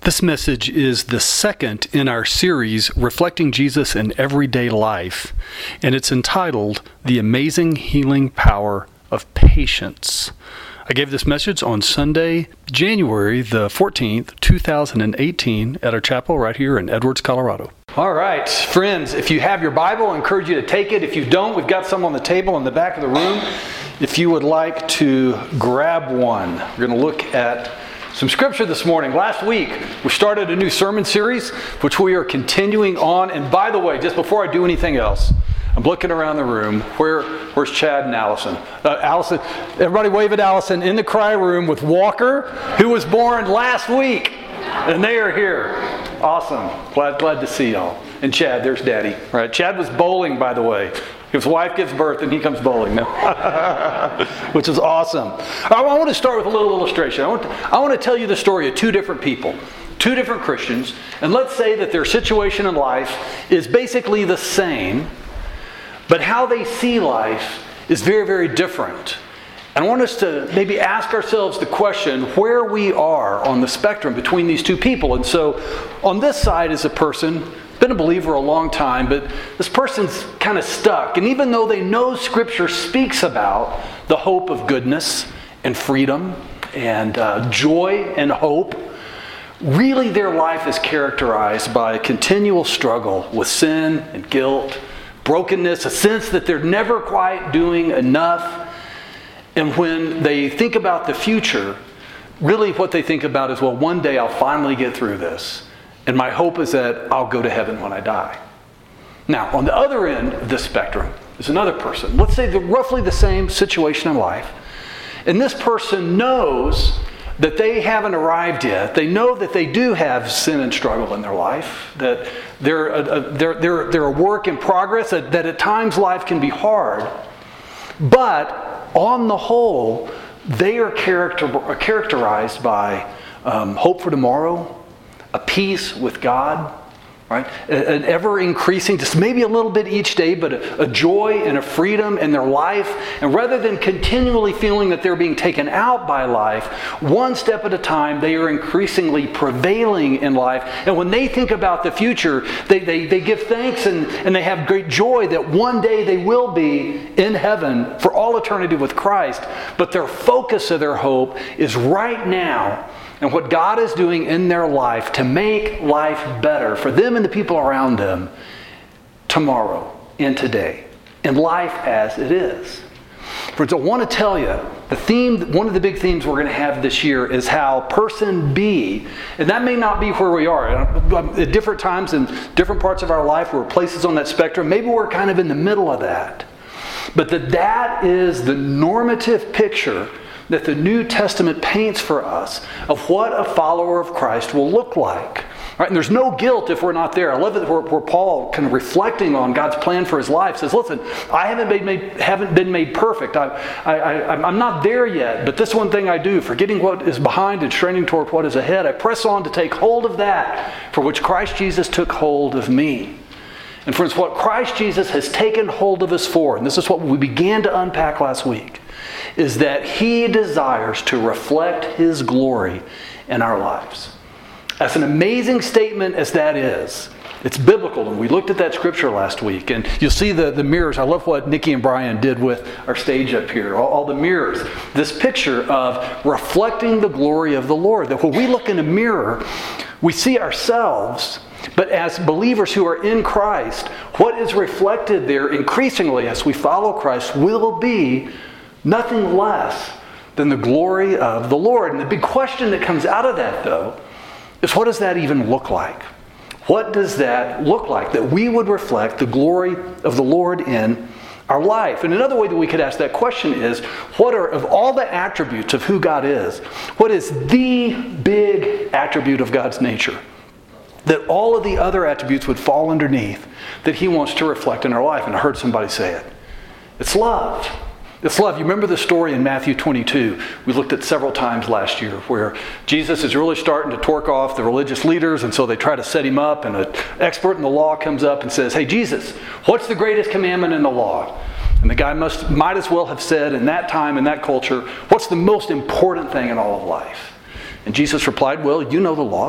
This message is the second in our series, Reflecting Jesus in Everyday Life, and it's entitled, The Amazing Healing Power of Patience. I gave this message on Sunday, January the 14th, 2018, at our chapel right here in Edwards, Colorado. All right, friends, if you have your Bible, I encourage you to take it. If you don't, we've got some on the table in the back of the room. If you would like to grab one, we're going to look at some scripture this morning. Last week, we started a new sermon series, which we are continuing on. And by the way, just before I do anything else, I'm looking around the room. Where's Chad and Allison? Allison, everybody wave at Allison in the cry room with Walker, who was born last week. And they are here. Awesome. Glad to see y'all. And Chad, there's Daddy. Right? Chad was bowling, by the way. His wife gives birth and he comes bowling now, which is awesome. I want to start with a little illustration. I want to tell you the story of two different people, two different Christians, and let's say that their situation in life is basically the same, but how they see life is very, very different. And I want us to maybe ask ourselves the question where we are on the spectrum between these two people. And so on this side is a person been a believer a long time, but this person's kind of stuck. And even though they know Scripture speaks about the hope of goodness and freedom and joy and hope, really their life is characterized by a continual struggle with sin and guilt, brokenness, a sense that they're never quite doing enough. And when they think about the future, really what they think about is, well, one day I'll finally get through this. And my hope is that I'll go to heaven when I die. Now, on the other end of this spectrum is another person. Let's say roughly the same situation in life. And this person knows that they haven't arrived yet. They know that they do have sin and struggle in their life. That they're a work in progress. That at times life can be hard. But on the whole, they are characterized by hope for tomorrow, a peace with God, right? An ever-increasing, just maybe a little bit each day, but a joy and a freedom in their life. And rather than continually feeling that they're being taken out by life, one step at a time, they are increasingly prevailing in life. And when they think about the future, they give thanks and they have great joy that one day they will be in heaven for all eternity with Christ. But their focus of their hope is right now and what God is doing in their life to make life better for them and the people around them tomorrow and today, and life as it is. Friends, I want to tell you, one of the big themes we're going to have this year is how person B, and that may not be where we are. At different times in different parts of our life, we're places on that spectrum. Maybe we're kind of in the middle of that. But that is the normative picture that the New Testament paints for us of what a follower of Christ will look like. Right? And there's no guilt if we're not there. I love it where Paul, kind of reflecting on God's plan for his life, says, listen, I haven't been made perfect. I'm not there yet, but this one thing I do, forgetting what is behind and straining toward what is ahead, I press on to take hold of that for which Christ Jesus took hold of me. And friends, what Christ Jesus has taken hold of us for, and this is what we began to unpack last week, is that He desires to reflect His glory in our lives. As an amazing statement as that is, it's biblical, and we looked at that scripture last week, and you'll see the mirrors. I love what Nikki and Brian did with our stage up here, all the mirrors. This picture of reflecting the glory of the Lord, that when we look in a mirror, we see ourselves, but as believers who are in Christ, what is reflected there increasingly as we follow Christ will be nothing less than the glory of the Lord. And the big question that comes out of that, though, is what does that even look like? What does that look like? That we would reflect the glory of the Lord in our life. And another way that we could ask that question is, what are, of all the attributes of who God is, what is the big attribute of God's nature that all of the other attributes would fall underneath that He wants to reflect in our life? And I heard somebody say it. It's love. It's love. You remember the story in Matthew 22 we looked at several times last year where Jesus is really starting to torque off the religious leaders, and so they try to set Him up, and an expert in the law comes up and says, hey Jesus, what's the greatest commandment in the law? And the guy might as well have said in that time, in that culture, what's the most important thing in all of life? And Jesus replied, well, you know the law.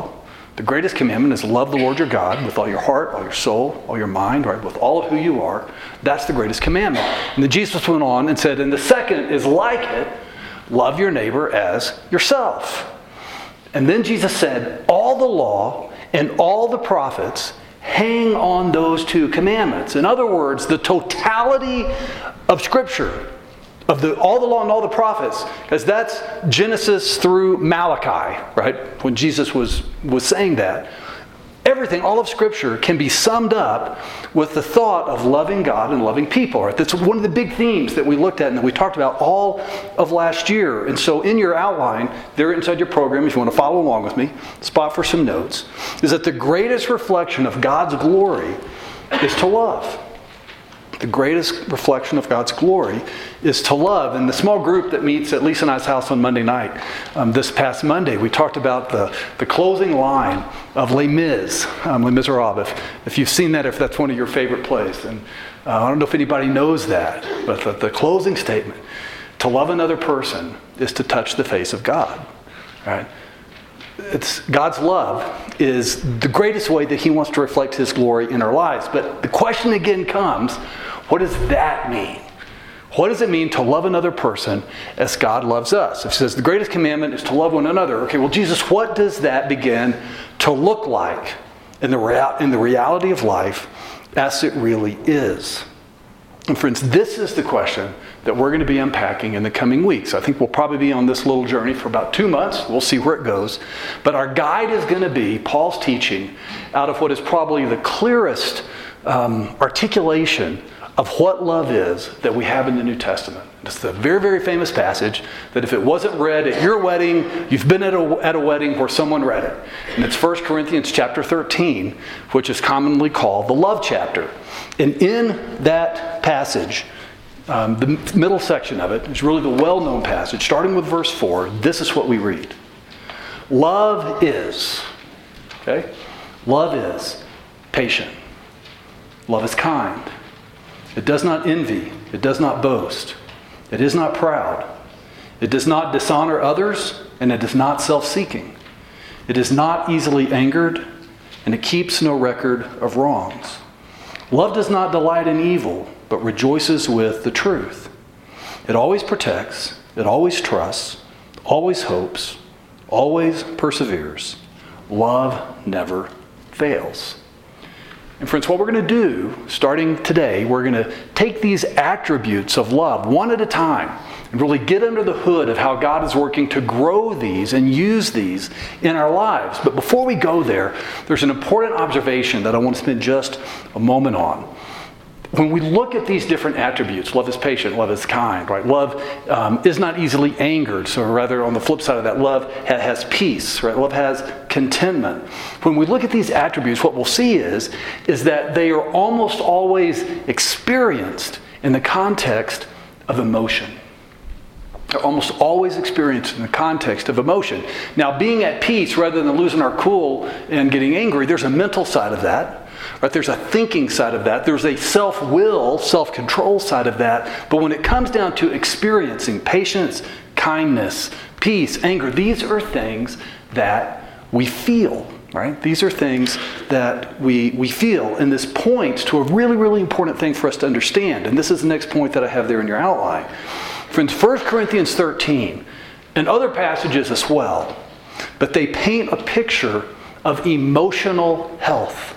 The greatest commandment is love the Lord your God with all your heart, all your soul, all your mind, right? With all of who you are. That's the greatest commandment. And then Jesus went on and said, and the second is like it, love your neighbor as yourself. And then Jesus said, all the law and all the prophets hang on those two commandments. In other words, the totality of Scripture, of all the law and all the prophets, because that's Genesis through Malachi, right? When Jesus was saying that. Everything, all of Scripture can be summed up with the thought of loving God and loving people. Right? That's one of the big themes that we looked at and that we talked about all of last year. And so in your outline, there inside your program, if you want to follow along with me, spot for some notes, is that the greatest reflection of God's glory is to love. The greatest reflection of God's glory is to love. And the small group that meets at Lisa and I's house on Monday night, this past Monday, we talked about the closing line of Les Mis, Les Miserables. If you've seen that, if that's one of your favorite plays. And I don't know if anybody knows that, but the closing statement, to love another person is to touch the face of God. Right? It's God's love is the greatest way that He wants to reflect His glory in our lives. But the question again comes, what does that mean? What does it mean to love another person as God loves us? It says the greatest commandment is to love one another. Okay, well, Jesus, what does that begin to look like in the reality of life as it really is? And friends, this is the question that we're going to be unpacking in the coming weeks. I think we'll probably be on this little journey for about 2 months. We'll see where it goes. But our guide is going to be Paul's teaching out of what is probably the clearest articulation of what love is that we have in the New Testament. It's the very, very famous passage that if it wasn't read at your wedding, you've been at a wedding where someone read it. And it's 1 Corinthians chapter 13, which is commonly called the love chapter. And in that passage, the middle section of it is really the well-known passage. Starting with verse 4, this is what we read. Love is, okay? Love is patient. Love is kind. It does not envy. It does not boast. It is not proud. It does not dishonor others, and it is not self-seeking. It is not easily angered, and it keeps no record of wrongs. Love does not delight in evil, but rejoices with the truth. It always protects. It always trusts. Always hopes. Always perseveres. Love never fails. And friends, what we're going to do, starting today, we're going to take these attributes of love one at a time and really get under the hood of how God is working to grow these and use these in our lives. But before we go there, there's an important observation that I want to spend just a moment on. When we look at these different attributes, love is patient, love is kind, right? Love is not easily angered. So rather on the flip side of that, love has peace, right? Love has contentment. When we look at these attributes, what we'll see is that they are almost always experienced in the context of emotion. They're almost always experienced in the context of emotion. Now, being at peace rather than losing our cool and getting angry, there's a mental side of that. Right? There's a thinking side of that. There's a self-will, self-control side of that. But when it comes down to experiencing patience, kindness, peace, anger, these are things that we feel. Right? These are things that we feel. And this points to a really, really important thing for us to understand. And this is the next point that I have there in your outline. Friends, 1 Corinthians 13 and other passages as well, but they paint a picture of emotional health.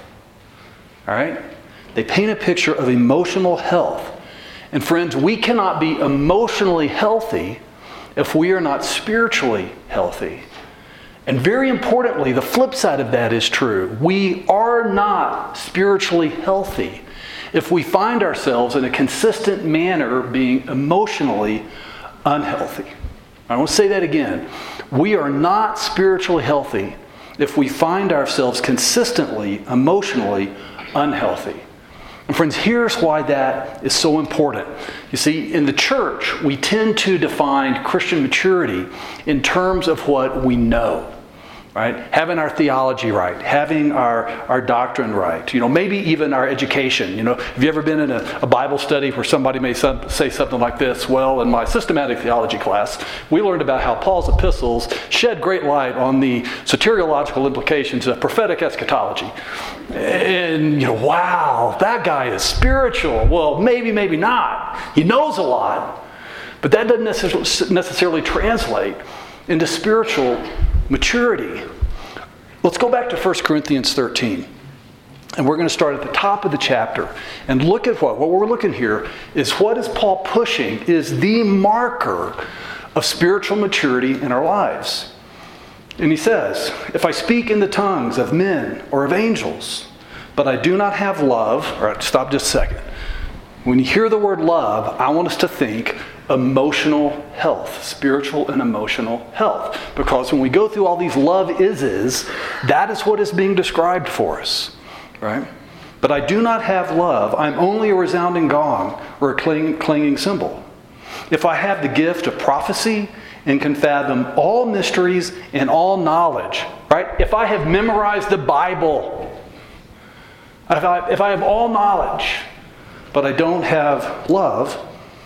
All right? They paint a picture of emotional health. And friends, we cannot be emotionally healthy if we are not spiritually healthy. And very importantly, the flip side of that is true. We are not spiritually healthy if we find ourselves in a consistent manner being emotionally unhealthy. I want to say that again. We are not spiritually healthy if we find ourselves consistently emotionally unhealthy. And friends, here's why that is so important. You see, in the church, we tend to define Christian maturity in terms of what we know. right? Having our theology right, having our doctrine right, maybe even our education. Have you ever been in a Bible study where somebody may say something like this? Well, in my systematic theology class, we learned about how Paul's epistles shed great light on the soteriological implications of prophetic eschatology. And, wow, that guy is spiritual. Well, maybe not. He knows a lot, but that doesn't necessarily translate into spiritual maturity. Let's go back to 1 Corinthians 13. And we're going to start at the top of the chapter. And look at what we're looking here is what is Paul pushing is the marker of spiritual maturity in our lives. And he says, if I speak in the tongues of men or of angels, but I do not have love, all right, stop just a second. When you hear the word love, I want us to think emotional health, spiritual and emotional health. Because when we go through all these love is, that is what is being described for us, right? But I do not have love. I'm only a resounding gong or a clanging cymbal. If I have the gift of prophecy and can fathom all mysteries and all knowledge, right? If I have memorized the Bible, if I have all knowledge, but I don't have love,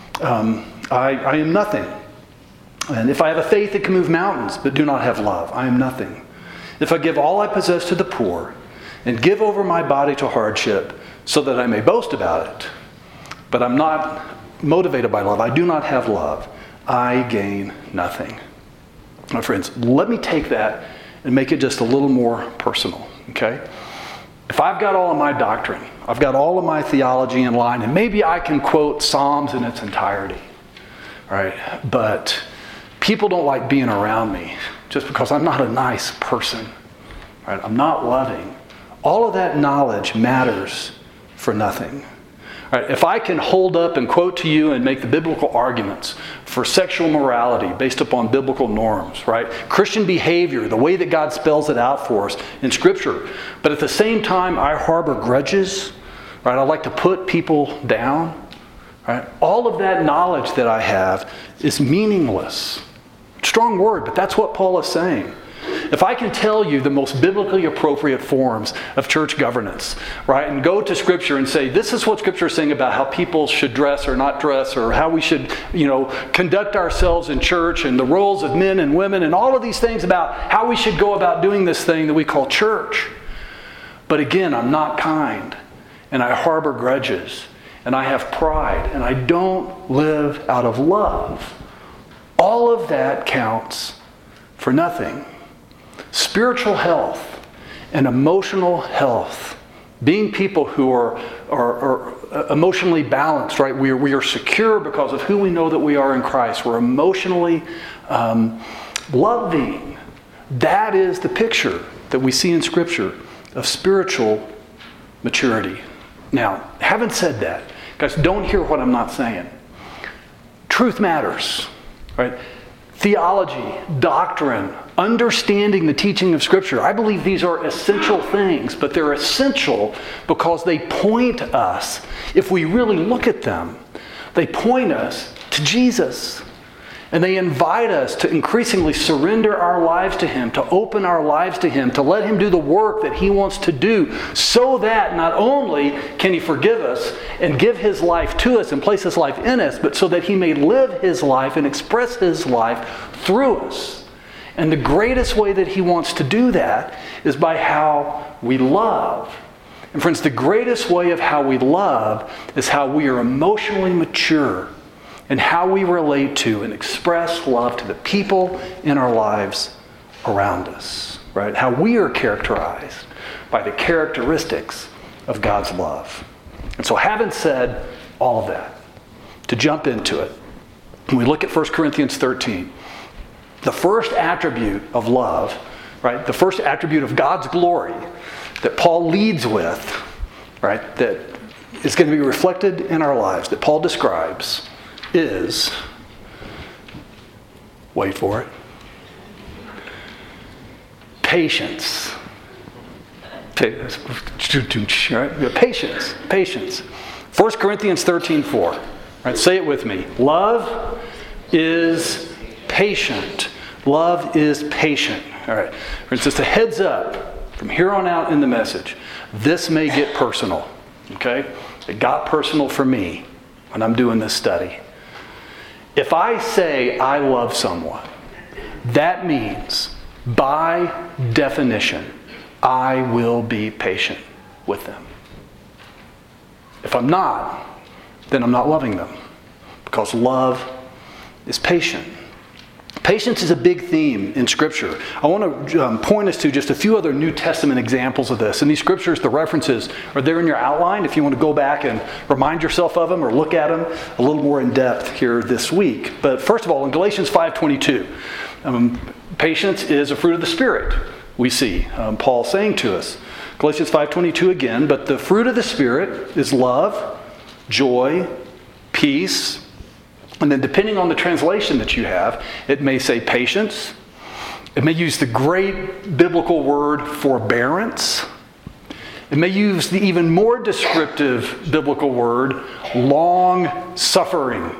I am nothing. And if I have a faith that can move mountains, but do not have love, I am nothing. If I give all I possess to the poor, and give over my body to hardship, so that I may boast about it, but I'm not motivated by love, I do not have love, I gain nothing. My friends, let me take that and make it just a little more personal, okay? If I've got all of my doctrine, I've got all of my theology in line, and maybe I can quote Psalms in its entirety, right? But people don't like being around me just because I'm not a nice person, right? I'm not loving. All of that knowledge matters for nothing. Right, if I can hold up and quote to you and make the biblical arguments for sexual morality based upon biblical norms, right? Christian behavior, the way that God spells it out for us in Scripture, but at the same time I harbor grudges, right? I like to put people down, right? All of that knowledge that I have is meaningless. Strong word, but that's what Paul is saying. If I can tell you the most biblically appropriate forms of church governance, right, and go to Scripture and say, this is what Scripture is saying about how people should dress or not dress, or how we should, conduct ourselves in church, and the roles of men and women, and all of these things about how we should go about doing this thing that we call church. But again, I'm not kind, and I harbor grudges, and I have pride, and I don't live out of love. All of that counts for nothing. Spiritual health and emotional health, being people who are emotionally balanced, right? We are secure because of who we know that we are in Christ. We're emotionally loving. That is the picture that we see in Scripture of spiritual maturity. Now, having said that, guys, don't hear what I'm not saying. Truth matters, right? Theology, doctrine, understanding the teaching of Scripture. I believe these are essential things, but they're essential because they point us, if we really look at them, they point us to Jesus. And they invite us to increasingly surrender our lives to Him, to open our lives to Him, to let Him do the work that He wants to do, so that not only can He forgive us and give His life to us and place His life in us, but so that He may live His life and express His life through us. And the greatest way that He wants to do that is by how we love. And friends, the greatest way of how we love is how we are emotionally mature and how we relate to and express love to the people in our lives around us, right? How we are characterized by the characteristics of God's love. And so having said all of that, to jump into it, when we look at 1 Corinthians 13, the first attribute of love, right? The first attribute of God's glory that Paul leads with, right? That is going to be reflected in our lives, that Paul describes, is, wait for it, patience. Right? Patience. 1 Corinthians 13:4. Right? Say it with me. Love is patient. Love is patient. All right. It's just a heads up from here on out in the message. This may get personal. Okay? It got personal for me when I'm doing this study. If I say I love someone, that means, by definition, I will be patient with them. If I'm not, then I'm not loving them, because love is patient. Patience is a big theme in Scripture. I want to point us to just a few other New Testament examples of this. And these scriptures, the references, are there in your outline if you want to go back and remind yourself of them or look at them a little more in depth here this week. But first of all, in Galatians 5:22, patience is a fruit of the Spirit, we see Paul saying to us. Galatians 5:22 again, but the fruit of the Spirit is love, joy, peace. And then depending on the translation that you have, it may say patience. It may use the great biblical word forbearance. It may use the even more descriptive biblical word long suffering.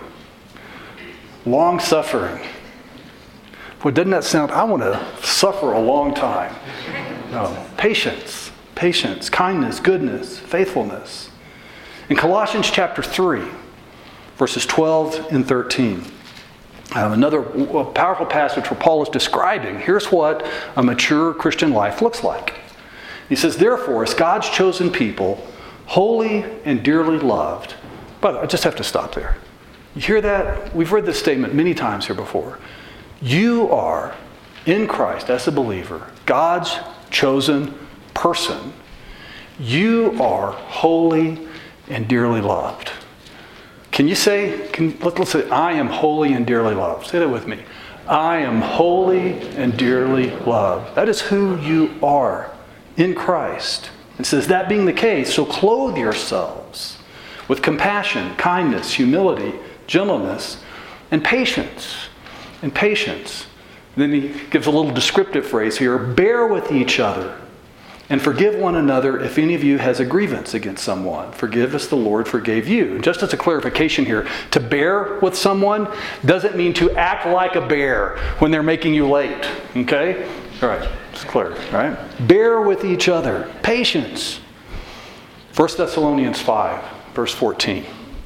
Long suffering. Boy, doesn't that sound, I want to suffer a long time. No. Patience, kindness, goodness, faithfulness. In Colossians chapter 3, verses 12 and 13. Another powerful passage where Paul is describing, here's what a mature Christian life looks like. He says, therefore, as God's chosen people, holy and dearly loved. But I just have to stop there. You hear that? We've read this statement many times here before. You are, in Christ, as a believer, God's chosen person. You are holy and dearly loved. Can you say, let's say, I am holy and dearly loved. Say that with me. I am holy and dearly loved. That is who you are in Christ. It says, that being the case, so clothe yourselves with compassion, kindness, humility, gentleness, and patience. And patience. And then he gives a little descriptive phrase here. Bear with each other and forgive one another if any of you has a grievance against someone. Forgive as the Lord forgave you. And just as a clarification here, to bear with someone doesn't mean to act like a bear when they're making you late. Okay? All right. It's clear. All right? Bear with each other. Patience. 1 Thessalonians 5, verse 14.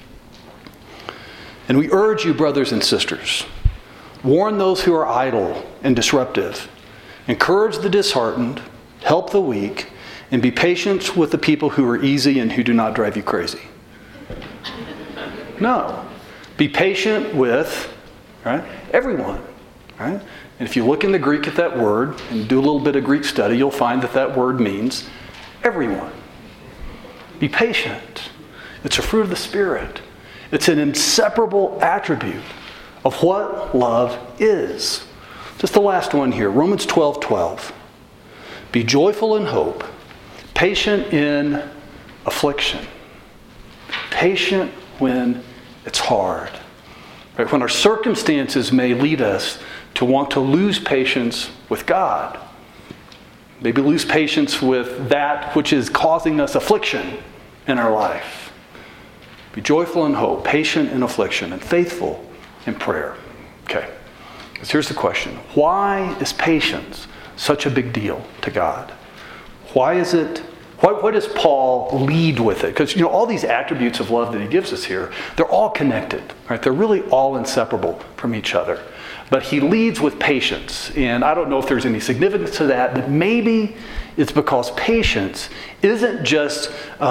And we urge you, brothers and sisters, warn those who are idle and disruptive. Encourage the disheartened. Help the weak, and be patient with the people who are easy and who do not drive you crazy. No. Be patient with, right, everyone. Right? And if you look in the Greek at that word and do a little bit of Greek study, you'll find that that word means everyone. Be patient. It's a fruit of the Spirit. It's an inseparable attribute of what love is. Just the last one here, Romans 12:12. Be joyful in hope, patient in affliction. Patient when it's hard. Right? When our circumstances may lead us to want to lose patience with God. Maybe lose patience with that which is causing us affliction in our life. Be joyful in hope, patient in affliction, and faithful in prayer. Okay, so here's the question. Why is patience such a big deal to God? Why is it? Why does Paul lead with it? Because all these attributes of love that he gives us here, they're all connected, right? They're really all inseparable from each other. But he leads with patience, and I don't know if there's any significance to that, but maybe it's because patience isn't just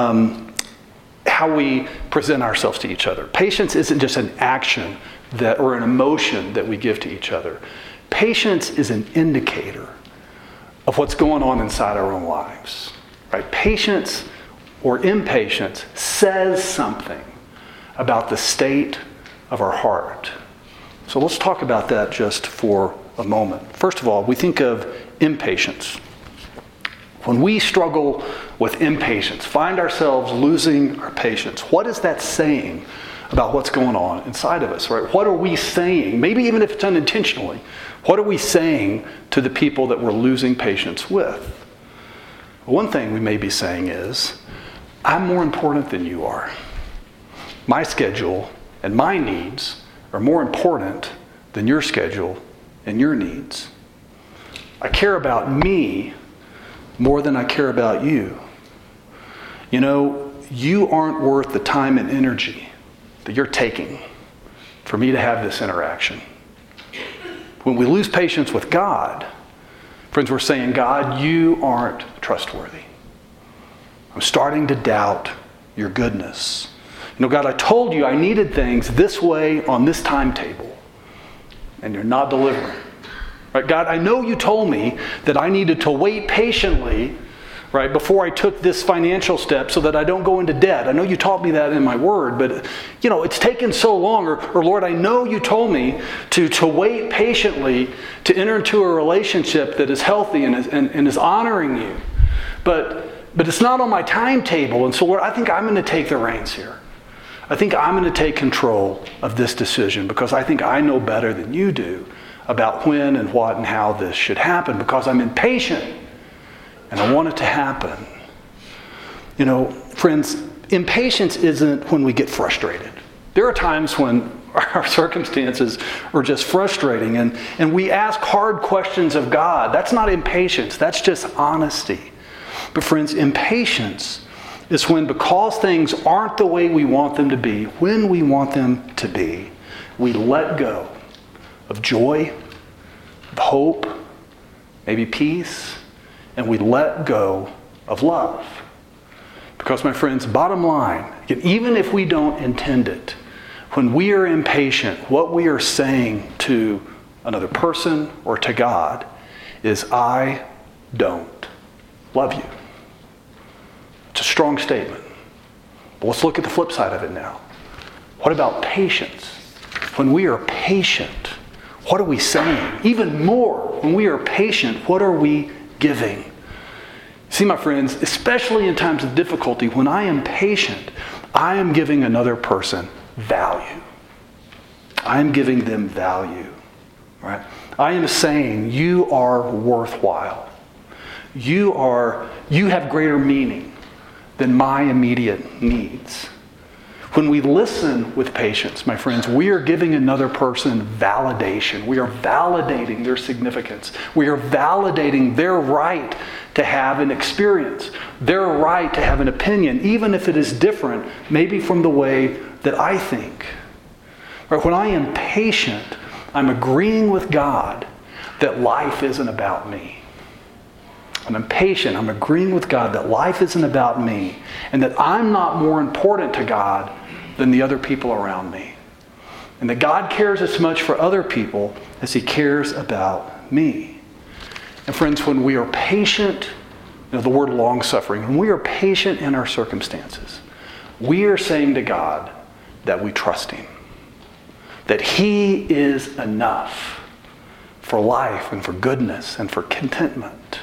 how we present ourselves to each other. Patience isn't just an action or an emotion that we give to each other. Patience is an indicator of what's going on inside our own lives. Right? Patience or impatience says something about the state of our heart. So let's talk about that just for a moment. First of all, we think of impatience. When we struggle with impatience, find ourselves losing our patience, what is that saying about what's going on inside of us, right? What are we saying? Maybe even if it's unintentionally, what are we saying to the people that we're losing patience with? One thing we may be saying is, I'm more important than you are. My schedule and my needs are more important than your schedule and your needs. I care about me more than I care about you. You know, you aren't worth the time and energy that you're taking for me to have this interaction. When we lose patience with God, friends, we're saying, God, you aren't trustworthy. I'm starting to doubt your goodness. You know, God, I told you I needed things this way on this timetable, and you're not delivering. Right, God, I know you told me that I needed to wait patiently, right, before I took this financial step so that I don't go into debt. I know you taught me that in my word, but, you know, it's taken so long. Or Lord, I know you told me to wait patiently to enter into a relationship that is healthy and is honoring you. But it's not on my timetable. And so, Lord, I think I'm going to take the reins here. I think I'm going to take control of this decision because I think I know better than you do about when and what and how this should happen because I'm impatient and I want it to happen. You know, friends, impatience isn't when we get frustrated. There are times when our circumstances are just frustrating and we ask hard questions of God. That's not impatience. That's just honesty. But friends, impatience is when, because things aren't the way we want them to be, when we want them to be, we let go of joy, of hope, maybe peace, and we let go of love. Because, my friends, bottom line, even if we don't intend it, when we are impatient, what we are saying to another person or to God is, I don't love you. It's a strong statement. But let's look at the flip side of it now. What about patience? When we are patient, what are we saying? Even more, when we are patient, what are we giving? See, my friends, especially in times of difficulty, when I am patient, I am giving another person value. I am giving them value, right? I am saying you are worthwhile. You have greater meaning than my immediate needs. When we listen with patience, my friends, we are giving another person validation. We are validating their significance. We are validating their right to have an experience, their right to have an opinion, even if it is different, maybe from the way that I think. Right? When I am patient, I'm agreeing with God that life isn't about me. When I'm patient, I'm agreeing with God that life isn't about me and that I'm not more important to God than the other people around me. And that God cares as much for other people as He cares about me. And friends, when we are patient, you know, the word long-suffering, when we are patient in our circumstances, we are saying to God that we trust Him. That He is enough for life and for goodness and for contentment.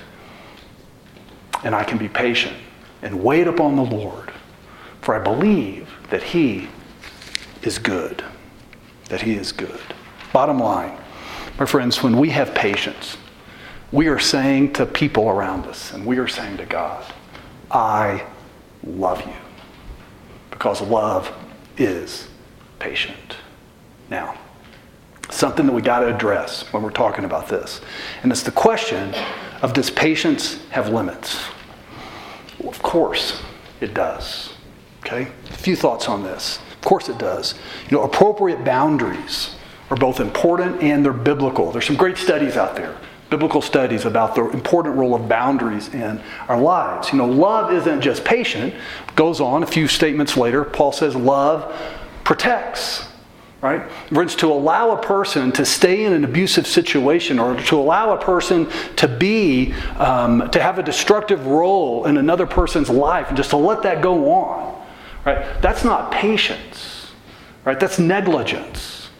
And I can be patient and wait upon the Lord, for I believe that He is good. That He is good. Bottom line, my friends, when we have patience, we are saying to people around us, and we are saying to God, I love you. Because love is patient. Now, something that we got to address when we're talking about this, and it's the question of, does patience have limits? Well, of course it does. Okay? A few thoughts on this. Of course it does. You know, appropriate boundaries are both important and they're biblical. There's some great studies out there, biblical studies about the important role of boundaries in our lives. You know, love isn't just patient. It goes on a few statements later. Paul says love protects. Right? It's to allow a person to stay in an abusive situation or to allow a person to be, to have a destructive role in another person's life and just to let that go on. Right? That's not patience. Right? That's negligence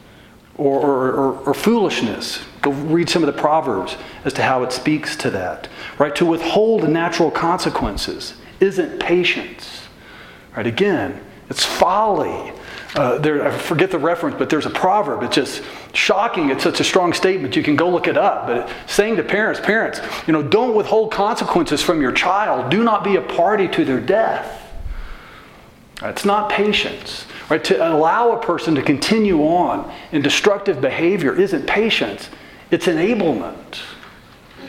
or foolishness. Go read some of the Proverbs as to how it speaks to that. Right? To withhold natural consequences isn't patience. Right? Again, it's folly. I forget the reference, but there's a proverb. It's just shocking. It's such a strong statement. You can go look it up. But saying to parents, you know, don't withhold consequences from your child. Do not be a party to their death. It's not patience. Right? To allow a person to continue on in destructive behavior isn't patience. It's enablement. Right?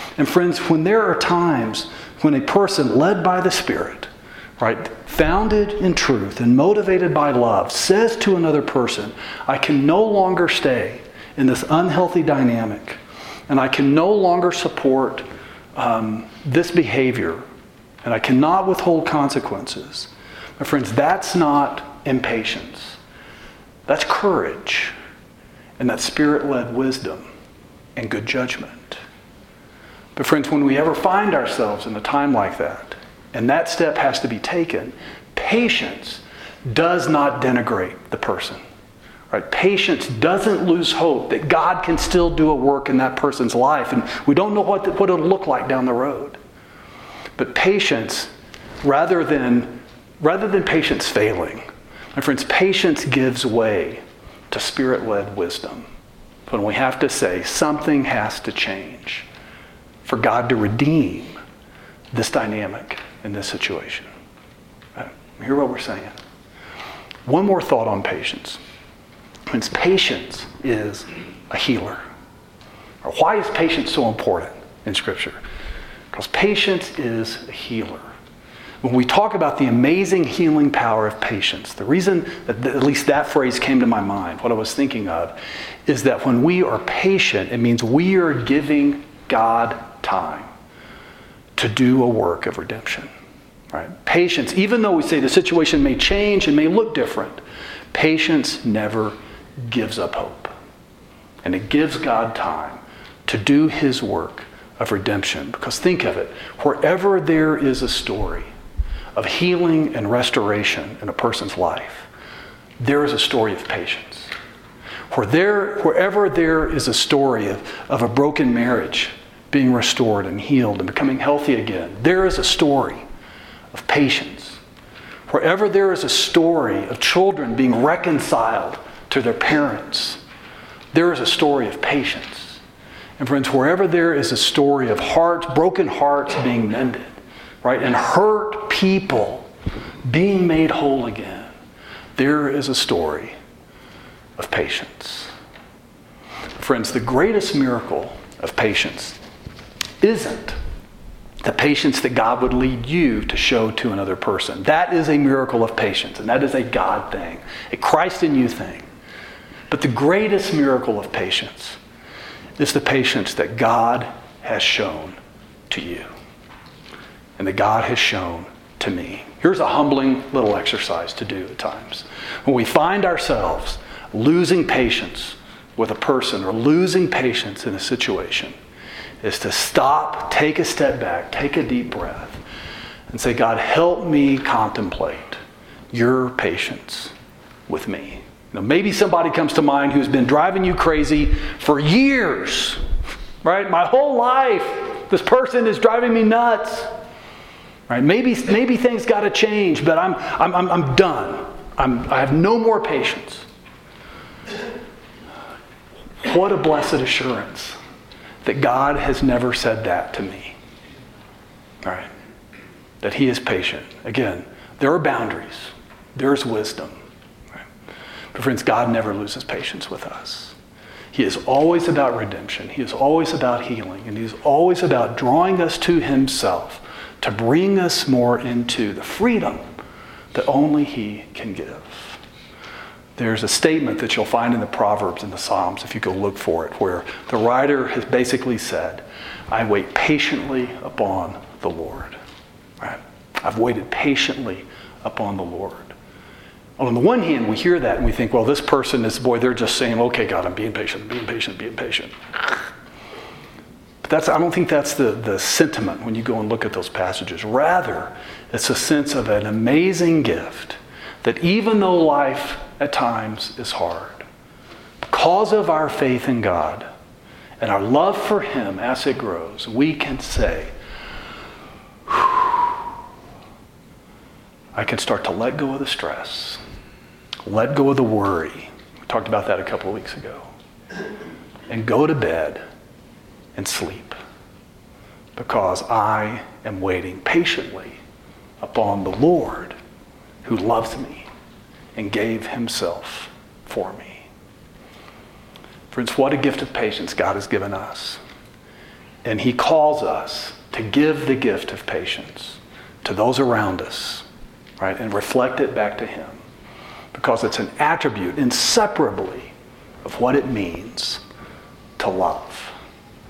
And friends, when there are times when a person led by the Spirit, right, founded in truth and motivated by love, says to another person, I can no longer stay in this unhealthy dynamic, and I can no longer support this behavior, and I cannot withhold consequences. My friends, that's not impatience. That's courage, and that's Spirit-led wisdom and good judgment. But friends, when we ever find ourselves in a time like that, and that step has to be taken, patience does not denigrate the person. Right? Patience doesn't lose hope that God can still do a work in that person's life, and we don't know what it'll look like down the road. But patience, rather than patience failing, my friends, patience gives way to Spirit-led wisdom. When we have to say something has to change for God to redeem this dynamic in this situation. Hear what we're saying. One more thought on patience. Friends, patience is a healer. Why is patience so important in Scripture? Because patience is a healer. When we talk about the amazing healing power of patience, the reason that at least that phrase came to my mind, what I was thinking of, is that when we are patient, it means we are giving God time to do a work of redemption. Right? Patience, even though we say the situation may change and may look different, patience never gives up hope. And it gives God time to do his work of redemption. Because think of it, wherever there is a story of healing and restoration in a person's life, there is a story of patience. Wherever there is a story of a broken marriage being restored and healed and becoming healthy again, there is a story of patience. Wherever there is a story of children being reconciled to their parents, there is a story of patience. And friends, wherever there is a story of hearts, broken hearts being mended, right, and hurt people being made whole again, there is a story of patience. Friends, the greatest miracle of patience isn't the patience that God would lead you to show to another person. That is a miracle of patience, and that is a God thing, a Christ in you thing. But the greatest miracle of patience is the patience that God has shown to you and that God has shown to me. Here's a humbling little exercise to do at times. When we find ourselves losing patience with a person or losing patience in a situation, is to stop, take a step back, take a deep breath, and say, God, help me contemplate your patience with me. Maybe somebody comes to mind who's been driving you crazy for years, right? My whole life, this person is driving me nuts. Right? Maybe things got to change, but I'm done. I have no more patience. What a blessed assurance that God has never said that to me. All right? That he is patient. Again, there are boundaries. There's wisdom. Right? But friends, God never loses patience with us. He is always about redemption. He is always about healing. And he's always about drawing us to himself to bring us more into the freedom that only he can give. There's a statement that you'll find in the Proverbs and the Psalms, if you go look for it, where the writer has basically said, I wait patiently upon the Lord. Right? I've waited patiently upon the Lord. On the one hand, we hear that and we think, well, this person is, they're just saying, okay, God, I'm being patient, being patient, being patient. But I don't think that's the sentiment when you go and look at those passages. Rather, it's a sense of an amazing gift that even though life at times is hard, because of our faith in God and our love for him as it grows, we can say, I can start to let go of the stress, let go of the worry. We talked about that a couple of weeks ago. And go to bed and sleep, because I am waiting patiently upon the Lord who loves me and gave himself for me. Friends, what a gift of patience God has given us. And he calls us to give the gift of patience to those around us, right? And reflect it back to him. Because it's an attribute inseparably of what it means to love.